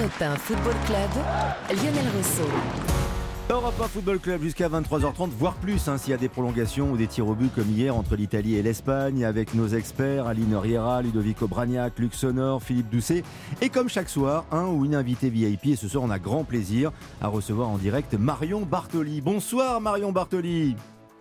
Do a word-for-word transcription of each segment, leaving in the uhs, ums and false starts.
Europe un Football Club, Lionel Rousseau. Europe un Football Club jusqu'à vingt-trois heures trente, voire plus hein, s'il y a des prolongations ou des tirs au but comme hier entre l'Italie et l'Espagne avec nos experts Aline Riera, Ludovico Bragnac, Luc Sonor, Philippe Doucet et comme chaque soir, un ou une invitée V I P et ce soir on a grand plaisir à recevoir en direct Marion Bartoli. Bonsoir Marion Bartoli.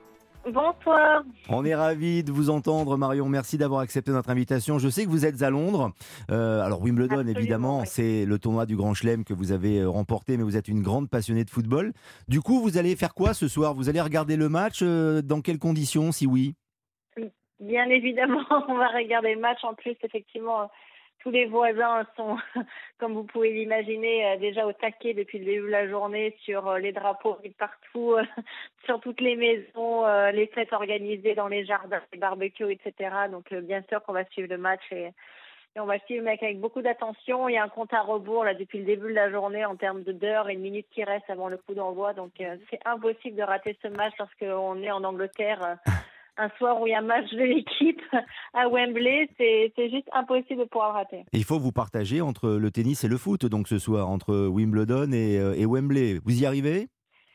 Bonsoir. On est ravis de vous entendre Marion, merci d'avoir accepté notre invitation. Je sais que vous êtes à Londres, euh, alors Wimbledon Absolument, évidemment oui. C'est le tournoi du Grand Chelem que vous avez remporté, mais vous êtes une grande passionnée de football. Du coup vous allez faire quoi ce soir? Vous allez regarder le match, euh, dans quelles conditions si oui? Bien évidemment on va regarder le match, en plus effectivement tous les voisins sont, comme vous pouvez l'imaginer, déjà au taquet depuis le début de la journée sur les drapeaux partout, sur toutes les maisons, les fêtes organisées dans les jardins, les barbecues, et cetera. Donc bien sûr qu'on va suivre le match et, et on va suivre le match avec beaucoup d'attention. Il y a un compte à rebours là depuis le début de la journée en termes de d'heures et de minutes qui restent avant le coup d'envoi. Donc c'est impossible de rater ce match lorsqu'on est en Angleterre. Un soir où il y a un match de l'équipe à Wembley, c'est, c'est juste impossible de pouvoir le rater. Et il faut vous partager entre le tennis et le foot, donc ce soir, entre Wimbledon et, et Wembley. Vous y arrivez ?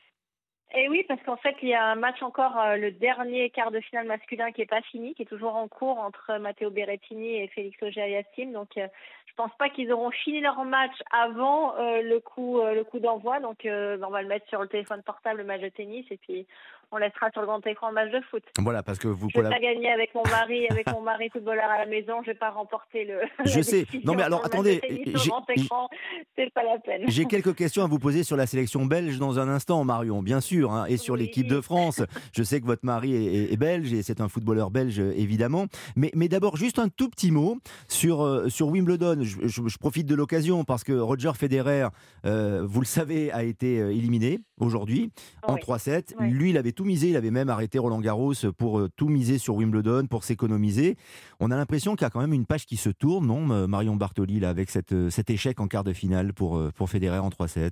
Et oui, parce qu'en fait, il y a un match encore, euh, le dernier quart de finale masculin qui n'est pas fini, qui est toujours en cours entre Matteo Berrettini et Félix Auger-Aliassime. Donc, euh, je pense pas qu'ils auront fini leur match avant euh, le coup euh, le coup d'envoi. Donc, euh, on va le mettre sur le téléphone portable, le match de tennis, et puis on laissera sur le grand écran le match de foot. Voilà, parce que vous. Je vais collab... pas gagner avec mon mari, avec mon mari footballeur à la maison. Je vais pas remporter le. Je sais. Non mais alors attendez, j'ai... grand écran, c'est pas la peine. J'ai quelques questions à vous poser sur la sélection belge dans un instant, Marion, bien sûr, hein, et sur oui. l'équipe de France. Je sais que votre mari est, est, est belge et c'est un footballeur belge évidemment. Mais, mais d'abord juste un tout petit mot sur euh, sur Wimbledon. Je, je, je profite de l'occasion parce que Roger Federer, euh, vous le savez, a été éliminé aujourd'hui en oui. trois sept. Oui. Lui, il avait tout misé, il avait même arrêté Roland Garros pour euh, tout miser sur Wimbledon, pour s'économiser. On a l'impression qu'il y a quand même une page qui se tourne, non, Marion Bartoli, là, avec cette, cet échec en quart de finale pour, pour Federer en trois sept.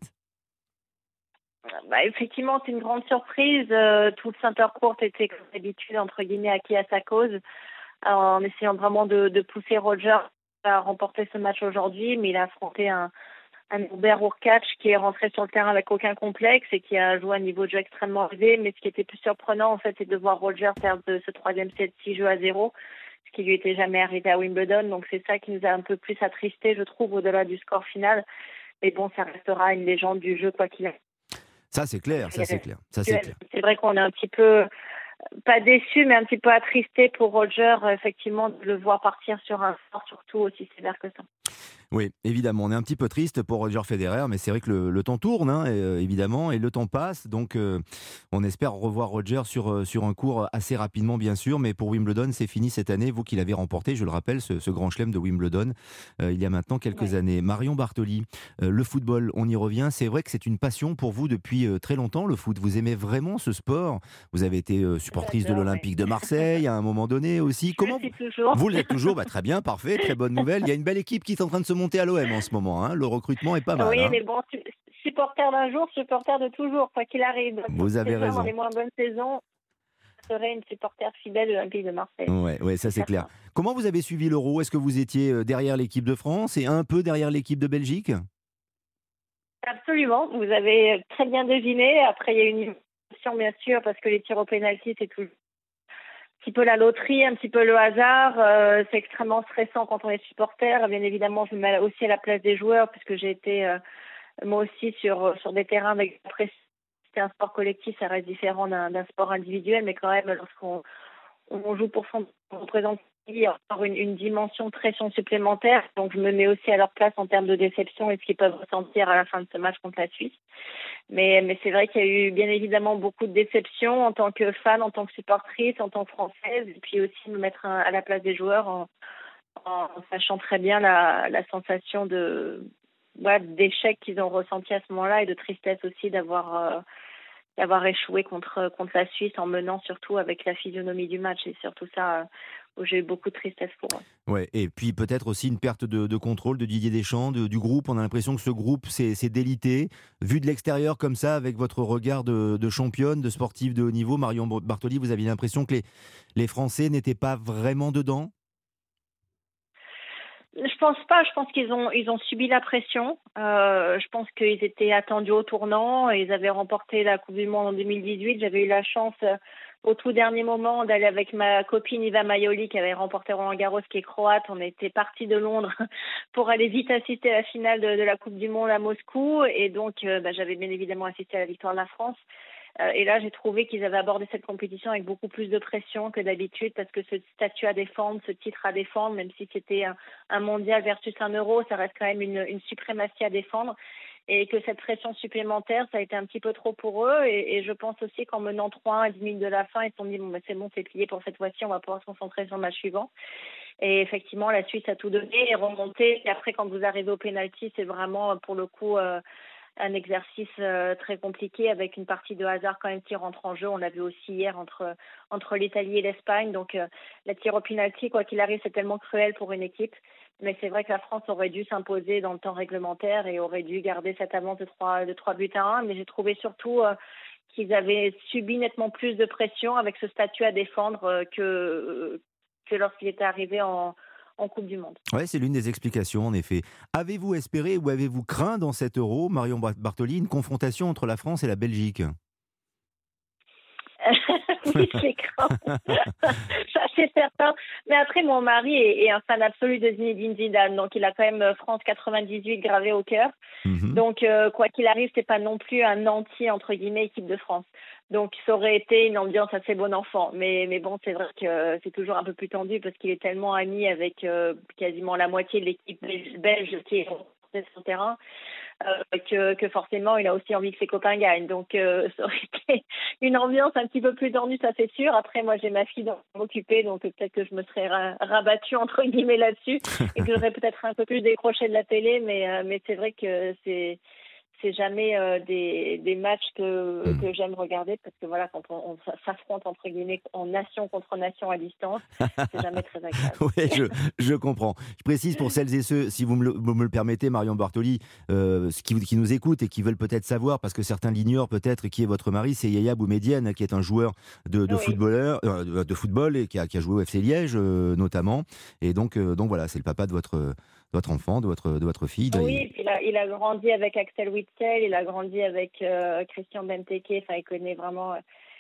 Bah, effectivement, c'est une grande surprise. Euh, tout le center court était, comme d'habitude, entre guillemets, acquis à sa cause, en essayant vraiment de, de pousser Roger à remporter ce match aujourd'hui, mais il a affronté un un Hubert Hurkacz qui est rentré sur le terrain avec aucun complexe et qui a joué à un niveau de jeu extrêmement élevé. Mais ce qui était plus surprenant, en fait, c'est de voir Roger perdre ce troisième set six jeux à zéro, ce qui lui était jamais arrivé à Wimbledon. Donc c'est ça qui nous a un peu plus attristé, je trouve, au-delà du score final. Mais bon, ça restera une légende du jeu, quoi qu'il arrive. Ça c'est clair, ça c'est clair, ça c'est clair. C'est vrai qu'on est un petit peu, pas déçu, mais un petit peu attristé pour Roger, effectivement, de le voir partir sur un score surtout aussi sévère que ça. Oui, évidemment, on est un petit peu triste pour Roger Federer, mais c'est vrai que le, le temps tourne, hein, et, euh, évidemment, et le temps passe, donc euh, on espère revoir Roger sur, euh, sur un court assez rapidement, bien sûr, mais pour Wimbledon, c'est fini cette année, vous qui l'avez remporté, je le rappelle, ce, ce grand chelem de Wimbledon, euh, il y a maintenant quelques ouais. années. Marion Bartoli, euh, le football, on y revient, c'est vrai que c'est une passion pour vous depuis euh, très longtemps, le foot, vous aimez vraiment ce sport, vous avez été euh, supportrice de l'Olympique ouais. de Marseille à un moment donné aussi. Comment je suis toujours. Vous l'êtes toujours, bah, très bien, parfait, très bonne nouvelle, il y a une belle équipe qui est en train de se monter à l'O M en ce moment, hein. Le recrutement est pas mal. Oui, hein. mais bon, supporter d'un jour, supporter de toujours, quoi qu'il arrive. Vous avez raison. Dans les moins bonnes saisons, je serais une supporter fidèle de l'Olympique de Marseille. Ouais, ouais, ça c'est clair. Comment vous avez suivi l'Euro? Est-ce que vous étiez derrière l'équipe de France et un peu derrière l'équipe de Belgique? Absolument, vous avez très bien deviné. Après, il y a une émotion, bien sûr, parce que les tirs au pénalty, c'est toujours un petit peu la loterie, un petit peu le hasard. Euh, c'est extrêmement stressant quand on est supporter. Bien évidemment, je me mets aussi à la place des joueurs puisque j'ai été euh, moi aussi sur sur des terrains avec après c'était un sport collectif, ça reste différent d'un, d'un sport individuel, mais quand même lorsqu'on on joue pour son représentant, il y a encore une, une dimension de pression supplémentaire. Donc je me mets aussi à leur place en termes de déception et ce qu'ils peuvent ressentir à la fin de ce match contre la Suisse. Mais, mais c'est vrai qu'il y a eu bien évidemment beaucoup de déceptions en tant que fan, en tant que supportrice, en tant que française, et puis aussi me mettre à la place des joueurs en, en sachant très bien la, la sensation de, ouais, d'échec qu'ils ont ressenti à ce moment-là et de tristesse aussi d'avoir, euh, d'avoir échoué contre, contre la Suisse en menant surtout avec la physionomie du match. Et surtout ça, euh, où j'ai eu beaucoup de tristesse pour eux. Ouais, et puis peut-être aussi une perte de, de contrôle de Didier Deschamps, de, du groupe. On a l'impression que ce groupe s'est, s'est délité. Vu de l'extérieur comme ça, avec votre regard de, de championne, de sportive de haut niveau, Marion Bartoli, vous aviez l'impression que les, les Français n'étaient pas vraiment dedans? Je pense pas. Je pense qu'ils ont ils ont subi la pression. Euh, je pense qu'ils étaient attendus au tournant. Ils avaient remporté la Coupe du Monde en deux mille dix-huit. J'avais eu la chance euh, au tout dernier moment d'aller avec ma copine Iva Maioli qui avait remporté Roland-Garros, qui est croate. On était partis de Londres pour aller vite assister à la finale de, de la Coupe du Monde à Moscou. Et donc, euh, bah, j'avais bien évidemment assisté à la victoire de la France. Euh, et là, j'ai trouvé qu'ils avaient abordé cette compétition avec beaucoup plus de pression que d'habitude, parce que ce statut à défendre, ce titre à défendre, même si c'était un, un mondial versus un euro, ça reste quand même une, une suprématie à défendre. Et que cette pression supplémentaire, ça a été un petit peu trop pour eux. Et, et je pense aussi qu'en menant trois un à dix minutes de la fin, ils se sont dit, bon, ben, c'est bon, c'est plié pour cette fois-ci, on va pouvoir se concentrer sur le match suivant. Et effectivement, la Suisse a tout donné et remonté. Et après, quand vous arrivez au pénalty, c'est vraiment, pour le coup, euh, un exercice euh, très compliqué, avec une partie de hasard quand même qui rentre en jeu. On l'a vu aussi hier entre entre l'Italie et l'Espagne. Donc euh, la tir au penalty, quoi qu'il arrive, c'est tellement cruel pour une équipe. Mais c'est vrai que la France aurait dû s'imposer dans le temps réglementaire et aurait dû garder cette avance de trois de trois buts à un. Mais j'ai trouvé surtout euh, qu'ils avaient subi nettement plus de pression avec ce statut à défendre euh, que que lorsqu'il était arrivé en en Coupe du Monde. Ouais, c'est l'une des explications, en effet. Avez-vous espéré ou avez-vous craint dans cet Euro, Marion Bartoli, une confrontation entre la France et la Belgique? Oui, j'ai craint. Ça, c'est certain. Mais après, mon mari est, est un fan absolu de Zinedine Zidane. Donc, il a quand même France quatre-vingt-dix-huit gravé au cœur. Mm-hmm. Donc, euh, quoi qu'il arrive, c'est pas non plus un anti, entre guillemets, équipe de France. Donc, ça aurait été une ambiance assez bon enfant. Mais, mais bon, c'est vrai que c'est toujours un peu plus tendu parce qu'il est tellement ami avec euh, quasiment la moitié de l'équipe belge qui est sur son terrain. Euh, que, que forcément il a aussi envie que ses copains gagnent, donc euh, ça aurait été une ambiance un petit peu plus tendue, ça c'est sûr. Après, moi j'ai ma fille dont m'occuper, donc peut-être que je me serais ra- rabattue entre guillemets là-dessus et que j'aurais peut-être un peu plus décroché de la télé, mais, euh, mais c'est vrai que c'est c'est jamais euh, des, des matchs que, mmh. que j'aime regarder, parce que voilà, quand on, on s'affronte entre guillemets en nation contre nation à distance, c'est jamais très agréable. Oui, je, je comprends. Je précise pour celles et ceux, si vous me le, vous me le permettez, Marion Bartoli, euh, qui, qui nous écoutent et qui veulent peut-être savoir, parce que certains l'ignorent peut-être, qui est votre mari, c'est Yaya Boumedienne, qui est un joueur de, de, oui. footballeur, euh, de football et qui a, qui a joué au F C Liège euh, notamment. Et donc, euh, donc voilà, c'est le papa de votre... votre enfant, de votre, de votre fille. Oui, et puis il, a, il a grandi avec Axel Witsel, il a grandi avec euh, Christian Benteke, enfin il connaît vraiment,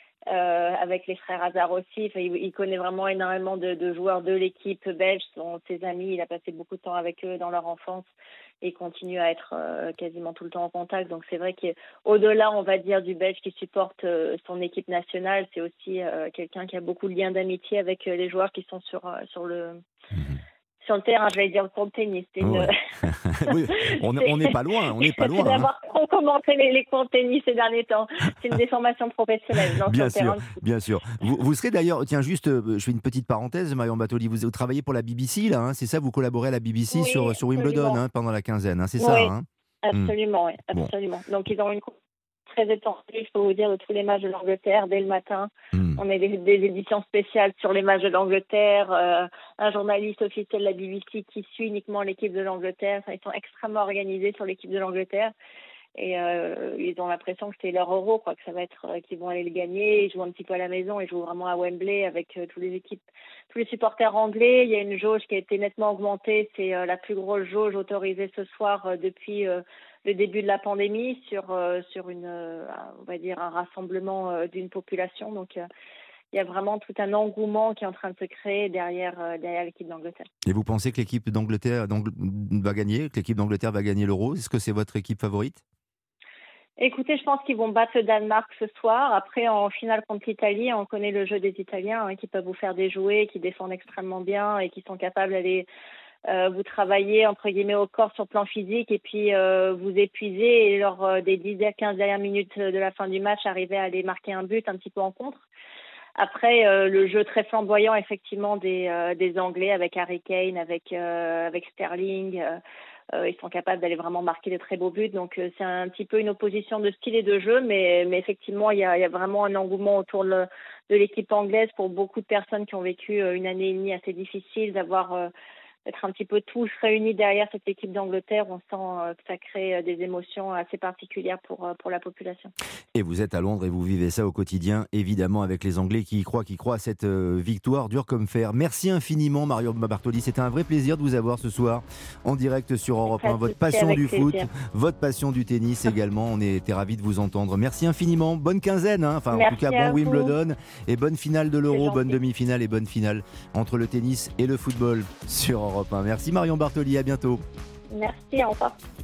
euh, avec les frères Hazard aussi, enfin, il, il connaît vraiment énormément de, de joueurs de l'équipe belge, sont ses amis, il a passé beaucoup de temps avec eux dans leur enfance et continue à être euh, quasiment tout le temps en contact. Donc c'est vrai qu'au-delà, on va dire, du Belge qui supporte euh, son équipe nationale, c'est aussi euh, quelqu'un qui a beaucoup de liens d'amitié avec euh, les joueurs qui sont sur, euh, sur le... Mmh. Sur le terrain, je vais dire pour le tennis. C'est une... ouais. Oui, on n'est pas loin, on n'est pas loin. C'est d'avoir hein. commenté les, les cours de tennis ces derniers temps. C'est une déformation professionnelle. Non, bien sûr, terrain. bien sûr. Vous, vous serez d'ailleurs, tiens juste, je fais une petite parenthèse, Marion Bartoli, vous, vous travaillez pour la B B C là, hein, c'est ça, vous collaborez à la B B C oui, sur, sur Wimbledon hein, pendant la quinzaine, hein, c'est oui, ça hein. Absolument, mmh. oui, absolument. Bon. Donc ils ont une très étendue, je peux vous dire, de tous les matchs de l'Angleterre dès le matin. Mmh. On a des, des éditions spéciales sur les matchs de l'Angleterre, euh, un journaliste officiel de la B B C qui suit uniquement l'équipe de l'Angleterre. Enfin, ils sont extrêmement organisés sur l'équipe de l'Angleterre et euh, ils ont l'impression que c'est leur euro, quoi, que ça va être euh, qu'ils vont aller le gagner. Ils jouent un petit peu à la maison, ils jouent vraiment à Wembley avec euh, tous les équipes, tous les supporters anglais. Il y a une jauge qui a été nettement augmentée, c'est euh, la plus grosse jauge autorisée ce soir euh, depuis euh, le début de la pandémie sur euh, sur une euh, on va dire un rassemblement euh, d'une population. Donc euh, il y a vraiment tout un engouement qui est en train de se créer derrière euh, derrière l'équipe d'Angleterre. Et vous pensez que l'équipe d'Angleterre va gagner, que l'équipe d'Angleterre va gagner l'Euro? Est-ce que c'est votre équipe favorite? Écoutez, je pense qu'ils vont battre le Danemark ce soir. Après, en finale contre l'Italie, on connaît le jeu des Italiens hein, qui peuvent vous faire des jouets, qui défendent extrêmement bien et qui sont capables d'aller Euh, vous travaillez entre guillemets au corps sur le plan physique et puis euh, vous épuisez et lors euh, des dix à quinze dernières minutes de la fin du match, arriver à aller marquer un but un petit peu en contre. Après, euh, le jeu très flamboyant effectivement des, euh, des Anglais avec Harry Kane, avec, euh, avec Sterling, euh, euh, ils sont capables d'aller vraiment marquer de très beaux buts. Donc euh, c'est un petit peu une opposition de style et de jeu, mais, mais effectivement il y a, il y a vraiment un engouement autour de, de l'équipe anglaise pour beaucoup de personnes qui ont vécu euh, une année et demie assez difficile, d'avoir... Euh, d'être un petit peu tous réunis derrière cette équipe d'Angleterre. On sent que ça crée des émotions assez particulières pour, pour la population. Et vous êtes à Londres et vous vivez ça au quotidien, évidemment, avec les Anglais qui y croient, qui croient à cette victoire dure comme fer. Merci infiniment, Marion Bartoli. C'était un vrai plaisir de vous avoir ce soir en direct sur Europe un. Votre passion du foot, votre passion du tennis également. On était ravis de vous entendre. Merci infiniment. Bonne quinzaine, hein. Enfin, en tout cas, bon Wimbledon et bonne finale de l'Euro, bonne demi-finale et bonne finale entre le tennis et le football sur Europe un. Merci Marion Bartoli, à bientôt. Merci, au revoir.